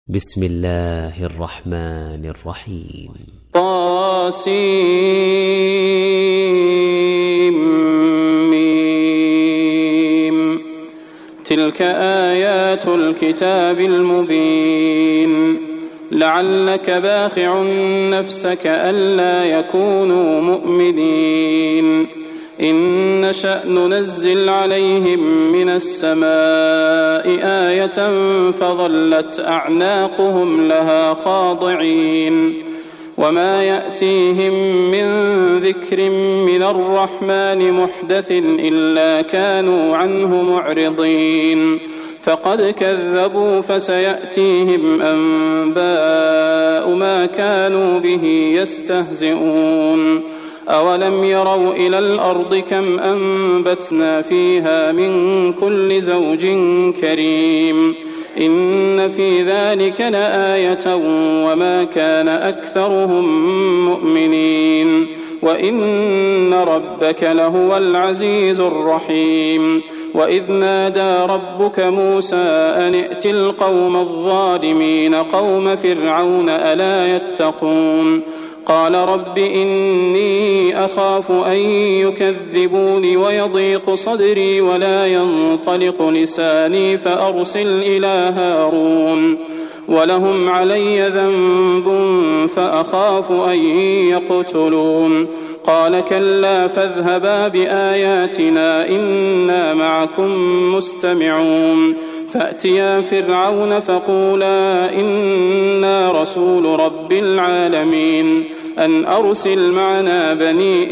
بسم الله الرحمن الرحيم. طاسيم. تلك آيات الكتاب المبين. لعلك باخع نفسك ألا يكونوا مؤمنين. إن نشأ ننزل عليهم من السماء آية فظلت أعناقهم لها خاضعين. وما يأتيهم من ذكر من الرحمن محدث إلا كانوا عنه معرضين. فقد كذبوا فسيأتيهم أنباء ما كانوا به يستهزئون. أولم يروا إلى الأرض كم أنبتنا فيها من كل زوج كريم. إن في ذلك لآية وما كان أكثرهم مؤمنين. وإن ربك لهو العزيز الرحيم. وإذ نادى ربك موسى أن ائت القوم الظالمين قوم فرعون ألا يتقون. قال رب إني أخاف أن يكذبوني ويضيق صدري ولا ينطلق لساني فأرسل إلى هارون ولهم علي ذنب فأخاف أن يقتلون. قال كلا فاذهبا بآياتنا إنا معكم مستمعون. فأتيا فرعون فقولا إنا رسول رب العالمين أن أرسل معنا بني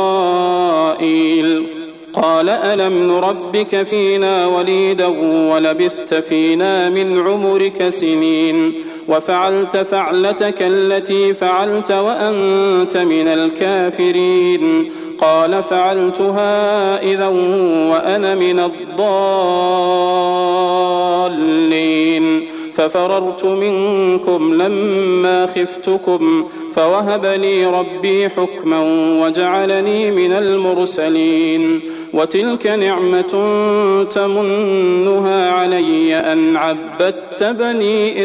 إسرائيل. قال ألم نربك فينا وليدا ولبثت فينا من عمرك سنين وفعلت فعلتك التي فعلت وأنت من الكافرين. قال فعلتها إذا وأنا من الضالين. ففررت منكم لما خفتكم فوهب لي ربي حكما وجعلني من المرسلين. وتلك نعمة تمنها علي أن عبدت بني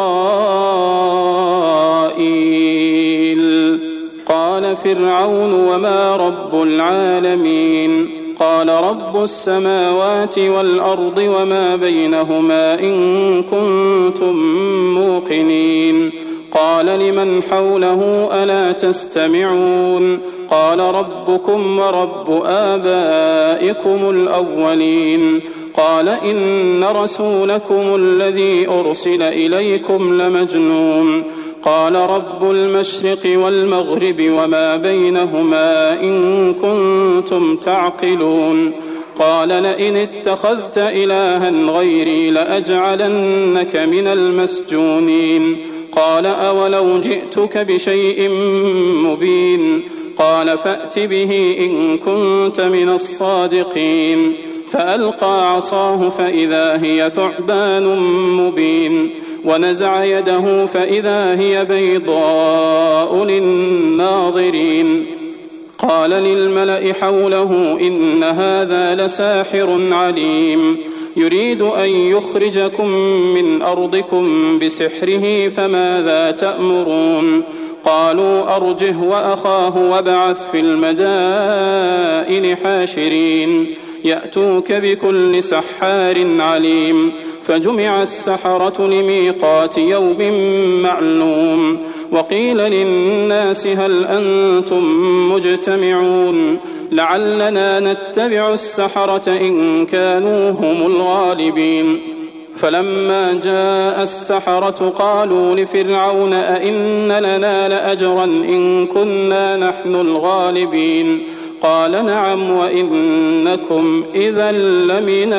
إسرائيل. قال فرعون وما رب العالمين. قال رب السماوات والأرض وما بينهما إن كنتم موقنين. قال لمن حوله ألا تستمعون. قال ربكم ورب آبائكم الأولين. قال إن رسولكم الذي أرسل إليكم لمجنون. قال رب المشرق والمغرب وما بينهما إن كنتم تعقلون. قال لئن اتخذت إلها غيري لأجعلنك من المسجونين. قال أولو جئتك بشيء مبين. قال فأت به إن كنت من الصادقين. فألقى عصاه فإذا هي ثعبان مبين. ونزع يده فإذا هي بيضاء للناظرين. قال للملأ حوله إن هذا لساحر عليم يريد أن يخرجكم من أرضكم بسحره فماذا تأمرون. قالوا أرجه وأخاه وابعث في المدائن حاشرين يأتوك بكل سحار عليم. فجمع السحرة لميقات يوم معلوم. وقيل للناس هل أنتم مجتمعون لعلنا نتبع السحرة إن كانوا هم الغالبين. فلما جاء السحرة قالوا لفرعون أئن لنا لأجرا إن كنا نحن الغالبين. قال نعم وإنكم إذا لمن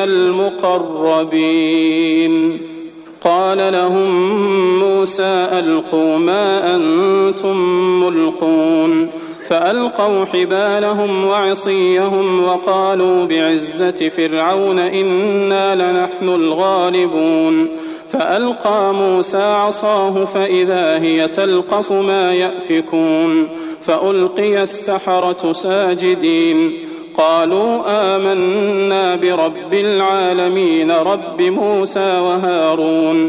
المقربين. قال لهم موسى ألقوا ما أنتم ملقون. فألقوا حبالهم وعصيهم وقالوا بعزة فرعون إنا لنحن الغالبون. فألقى موسى عصاه فإذا هي تلقف ما يأفكون. فألقي السحرة ساجدين قالوا آمنا برب العالمين رب موسى وهارون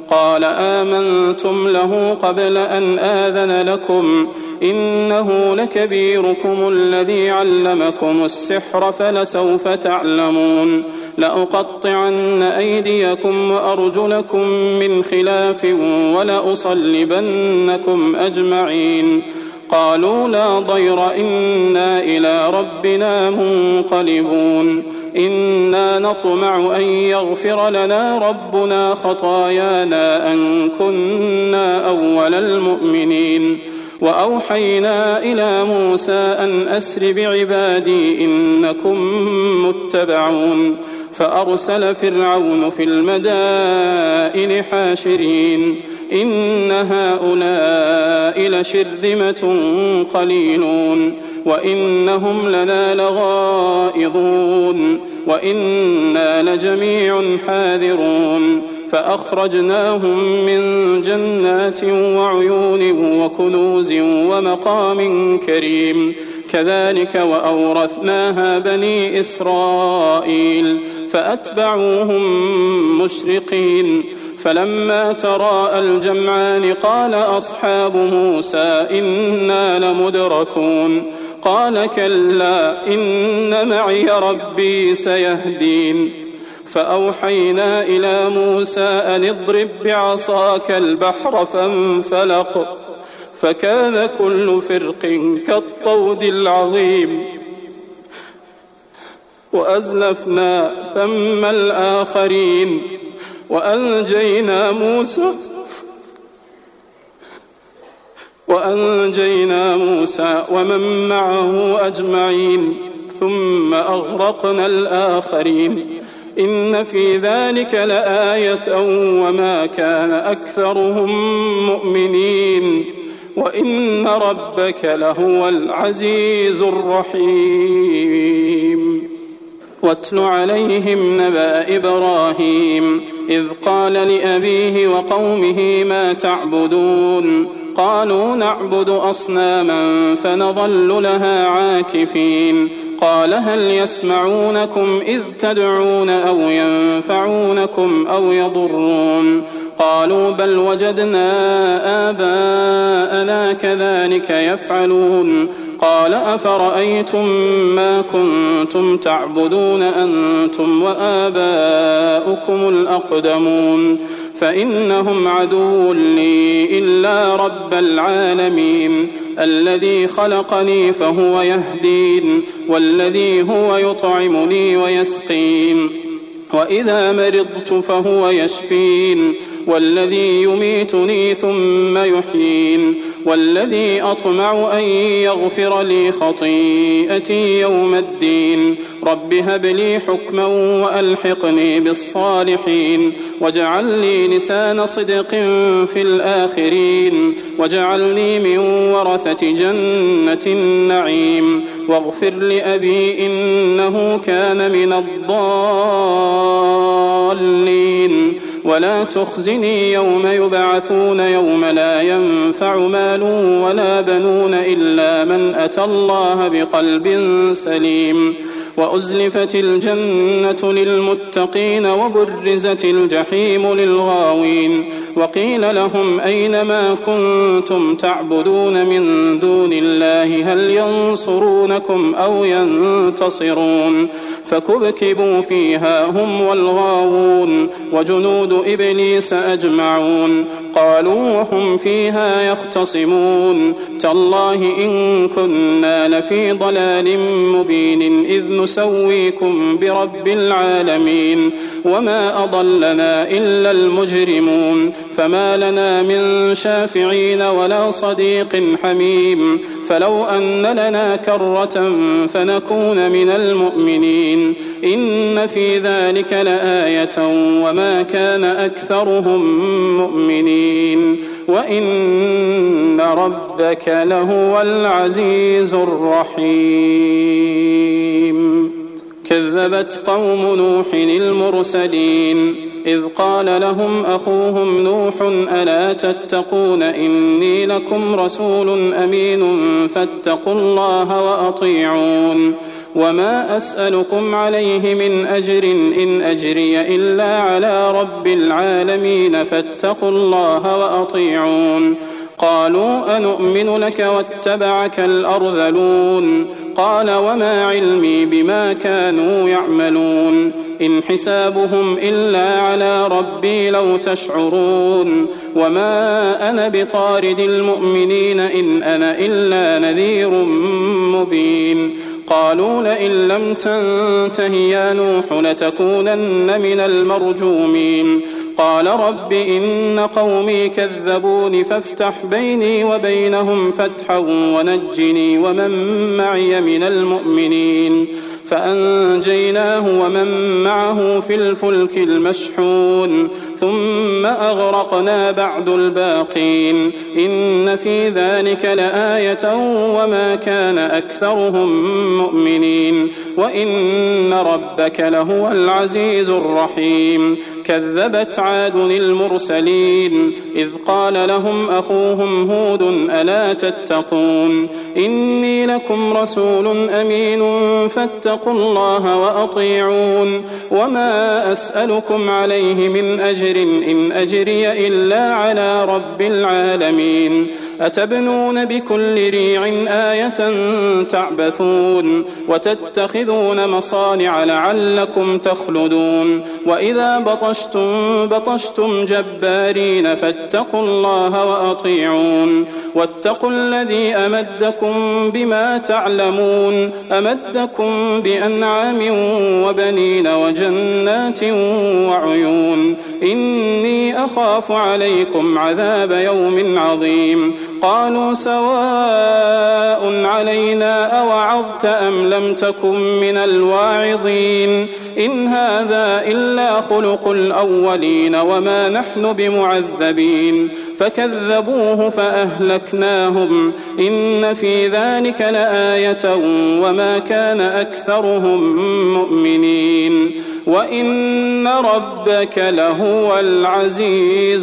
قال آمنتم له قبل أن آذن لكم إنه لكبيركم الذي علمكم السحر فلسوف تعلمون لأقطعن أيديكم وأرجلكم من خلاف ولأصلبنكم أجمعين قالوا لا ضير إنا إلى ربنا منقلبون إنا نطمع أن يغفر لنا ربنا خطايانا أن كنا أول المؤمنين وأوحينا إلى موسى أن أسر بعبادي إنكم متبعون فأرسل فرعون في المدائن حاشرين إن هؤلاء لشرذمة قليلون وإنهم لنا لغائظون وإنا لجميع حاذرون فأخرجناهم من جنات وعيون وكنوز ومقام كريم كذلك وأورثناها بني إسرائيل فأتبعوهم مشرقين فلما تراءى الجمعان قال أصحاب موسى إنا لمدركون قال كلا إن معي ربي سيهدين فأوحينا إلى موسى أن اضرب بعصاك البحر فانفلق فكان كل فرق كالطود العظيم وأزلفنا ثم الآخرين وأنجينا موسى ومن معه أجمعين ثم أغرقنا الآخرين إن في ذلك لآية وما كان أكثرهم مؤمنين وإن ربك لهو العزيز الرحيم واتل عليهم نبأ إبراهيم إذ قال لأبيه وقومه ما تعبدون قالوا نعبد أصناما فنظل لها عاكفين قال هل يسمعونكم إذ تدعون أو ينفعونكم أو يضرون قالوا بل وجدنا آباءنا كذلك يفعلون قال أفرأيتم ما كنتم تعبدون أنتم وآباؤكم الأقدمون فإنهم عدو لي إلا رب العالمين الذي خلقني فهو يهدين والذي هو يطعمني ويسقين وإذا مرضت فهو يشفين والذي يميتني ثم يحيين والذي أطمع أن يغفر لي خطيئتي يوم الدين رب هب لي حكما وألحقني بالصالحين واجعل لي لسان صدق في الآخرين واجعلني من ورثة جنة النعيم واغفر لأبي إنه كان من الضالين ولا تخزني يوم يبعثون يوم لا ينفع مال ولا بنون إلا من أتى الله بقلب سليم وأزلفت الجنة للمتقين وبرزت الجحيم للغاوين وقيل لهم أين ما كنتم تعبدون من دون الله هل ينصرونكم أو ينتصرون فكبكبوا فيها هم والغاوون وجنود إبليس أجمعون قالوا وهم فيها يختصمون تالله إن كنا لفي ضلال مبين إذ نسويكم برب العالمين وما أضلنا إلا المجرمون فما لنا من شافعين ولا صديق حميم فلو أن لنا كرة فنكون من المؤمنين إن في ذلك لآية وما كان أكثرهم مؤمنين وإن ربك لهو العزيز الرحيم كذبت قوم نوح المرسلين إذ قال لهم أخوهم نوح ألا تتقون إني لكم رسول أمين فاتقوا الله وأطيعون وما أسألكم عليه من أجر إن أجري إلا على رب العالمين فاتقوا الله وأطيعون قالوا أنؤمن لك واتبعك الأرذلون قال وما علمي بما كانوا يعملون إن حسابهم إلا على ربي لو تشعرون وما أنا بطارد المؤمنين إن أنا إلا نذير مبين قالوا لئن لم تنته يا نوح لتكونن من المرجومين قال رب إن قومي كذبون فافتح بيني وبينهم فتحا ونجني ومن معي من المؤمنين فأنجيناه ومن معه في الفلك المشحون ثم أغرقنا بعد الباقين إن في ذلك لآية وما كان أكثرهم مؤمنين وإن ربك لهو العزيز الرحيم كذبت عاد المرسلين إذ قال لهم أخوهم هود ألا تتقون إني لكم رسول أمين فاتقوا الله وأطيعون وما أسألكم عليه من أجر إن أجري إلا على رب العالمين أتبنون بكل ريع آية تعبثون وتتخذون مصانع لعلكم تخلدون وإذا بطشتم جبارين فاتقوا الله وأطيعون واتقوا الذي أمدكم بما تعلمون أمدكم بأنعام وبنين وجنات وعيون إني أخاف عليكم عذاب يوم عظيم قالوا سواء علينا أوعظت أم لم تكن من الواعظين إن هذا إلا خلق الأولين وما نحن بمعذبين فكذبوه فأهلكناهم إن في ذلك لآية وما كان أكثرهم مؤمنين وإن ربك لهو العزيز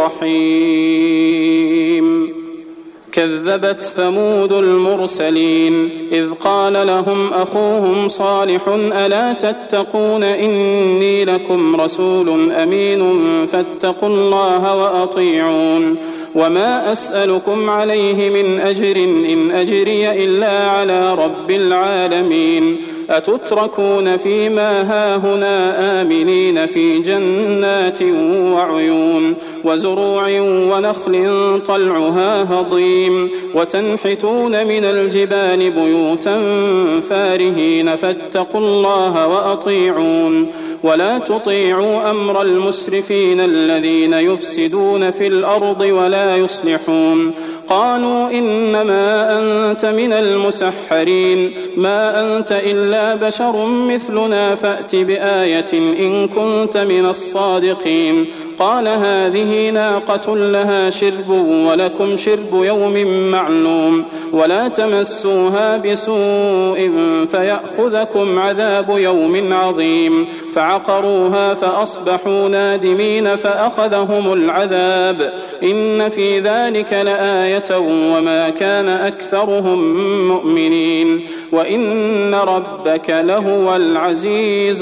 الرحيم كذبت ثمود المرسلين إذ قال لهم أخوهم صالح ألا تتقون إني لكم رسول أمين فاتقوا الله وأطيعون وما أسألكم عليه من أجر إن أجري إلا على رب العالمين أتتركون فيما هاهنا آمنين في جنات وعيون وزروع ونخل طلعها هضيم وتنحتون من الجبال بيوتا فارهين فاتقوا الله وأطيعون ولا تطيعوا أمر المسرفين الذين يفسدون في الأرض ولا يصلحون قالوا إنما أنت من المسحرين ما أنت إلا بشر مثلنا فأت بآية إن كنت من الصادقين قال هذه ناقة لها شرب ولكم شرب يوم معلوم ولا تمسوها بسوء فيأخذكم عذاب يوم عظيم فعقروها فأصبحوا نادمين فأخذهم العذاب إن في ذلك لآية وما كان أكثرهم مؤمنين وإن ربك لهو العزيز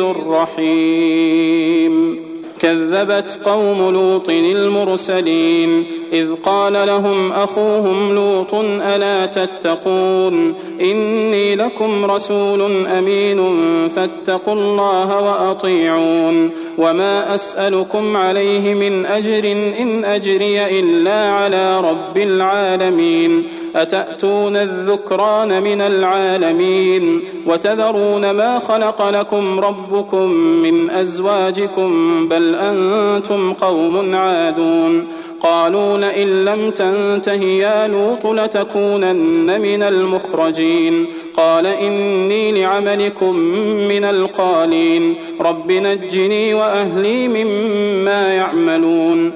الرحيم كذبت قوم لوط المرسلين إذ قال لهم أخوهم لوط ألا تتقون إني لكم رسول أمين فاتقوا الله وأطيعون وما أسألكم عليه من أجر إن أجري إلا على رب العالمين أتأتون الذكران من العالمين وتذرون ما خلق لكم ربكم من أزواجكم بل أنتم قوم عادون قالوا لئن لم تنته يا لوط لتكونن من المخرجين قال إني لعملكم من القالين رب نجني وأهلي مما يعملون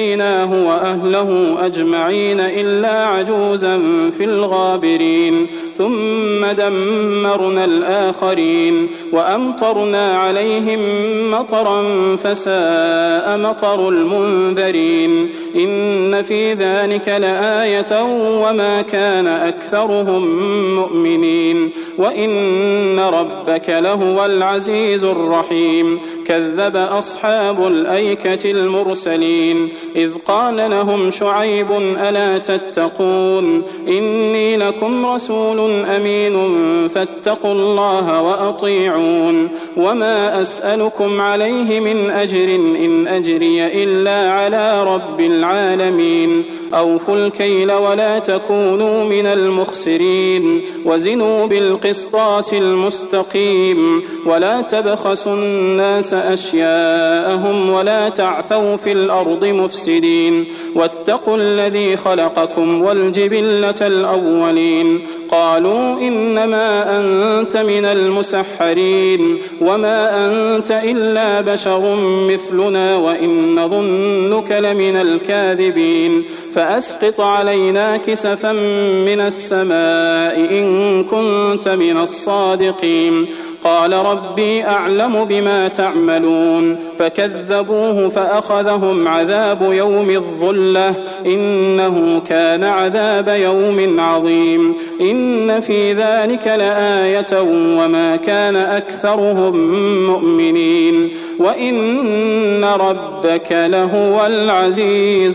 فنجيناه وأهله أجمعين إلا عجوزا في الغابرين ثم دمرنا الآخرين وأمطرنا عليهم مطرا فساء مطر المنذرين إن في ذلك لآية وما كان أكثرهم مؤمنين وإن ربك لهو العزيز الرحيم كذب أصحاب الأيكة المرسلين إذ قال لهم شعيب ألا تتقون إني لكم رسول أمين فاتقوا الله وأطيعون وما أسألكم عليه من أجر إن أجري إلا على رب العالمين أوفوا الكيل ولا تكونوا من المخسرين وزنوا بالقسطاس المستقيم ولا تبخسوا الناس أشياءهم ولا تعثوا في الأرض مفسدين واتقوا الذي خلقكم والجبلة الأولين قالوا إنما أنت من المسحرين وما أنت إلا بشر مثلنا وإن ظنك لمن الكاذبين فأسقط علينا كسفا من السماء إن كنت من الصادقين قال ربي أعلم بما تعملون فكذبوه فأخذهم عذاب يوم الظلة إنه كان عذاب يوم عظيم إن في ذلك لآية وما كان أكثرهم مؤمنين وإن ربك لهو العزيز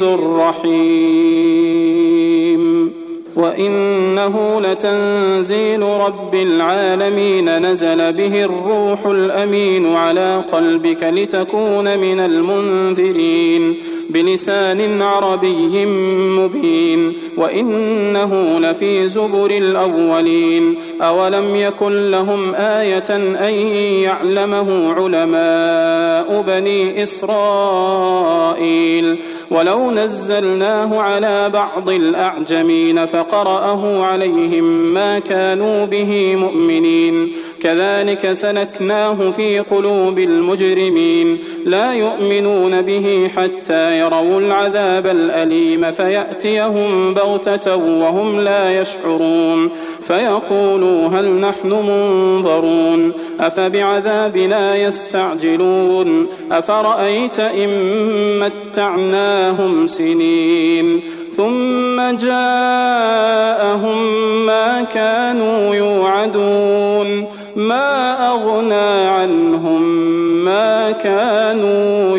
الرحيم وإنه لتنزيل رب العالمين نزل به الروح الأمين على قلبك لتكون من المنذرين بلسان عربي مبين وإنه لفي زبر الأولين أولم يكن لهم آية أن يعلمه علماء بني إسرائيل ولو نزلناه على بعض الأعجمين فقرأه عليهم ما كانوا به مؤمنين كذلك سلكناه في قلوب المجرمين لا يؤمنون به حتى يروا العذاب الأليم فيأتيهم بغتة وهم لا يشعرون فيقولوا هل نحن منظرون أفبعذابنا يستعجلون أفرأيت إن متعناهم سنين ثم جاءهم ما كانوا يوعدون ما أغنى عنهم ما كانوا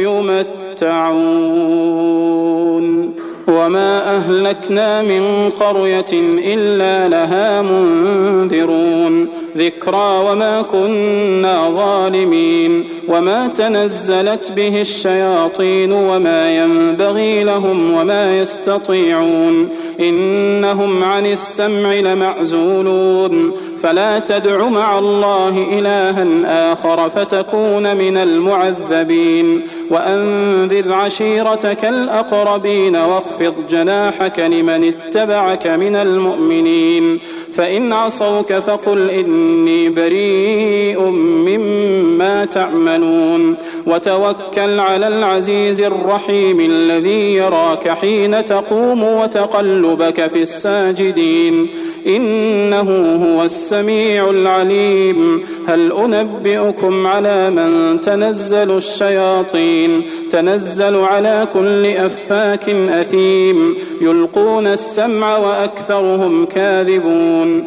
يمتعون وما أهلكنا من قرية إلا لها منذرون ذكرى وما كنا ظالمين وما تنزلت به الشياطين وما ينبغي لهم وما يستطيعون إنهم عن السمع لمعزولون فلا تدع مع الله إلها آخر فتكون من المعذبين وأنذر عشيرتك الأقربين واخفض جناحك لمن اتبعك من المؤمنين فإن عصوك فقل إني بريء مما تعملون وتوكل على العزيز الرحيم الذي يراك حين تقوم وتقلبك في الساجدين إنه هو السميع العليم هل أنبئكم على من تنزل الشياطين تنزل على كل أفاك أثيم يلقون السمع وأكثرهم كاذبون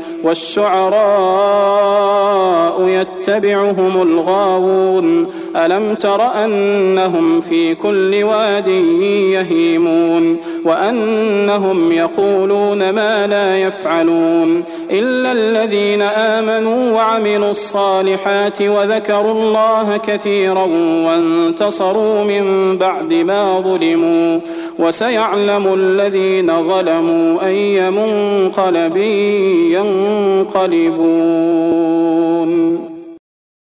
والشعراء يتبعهم الغاوون ألم تر أنهم في كل واد يهيمون وأنهم يقولون ما لا يفعلون إلا الذين آمنوا وعملوا الصالحات وذكروا الله كثيرا وانتصروا من بعد ما ظلموا وسيعلم الذين ظلموا أي منقلب ينقلبون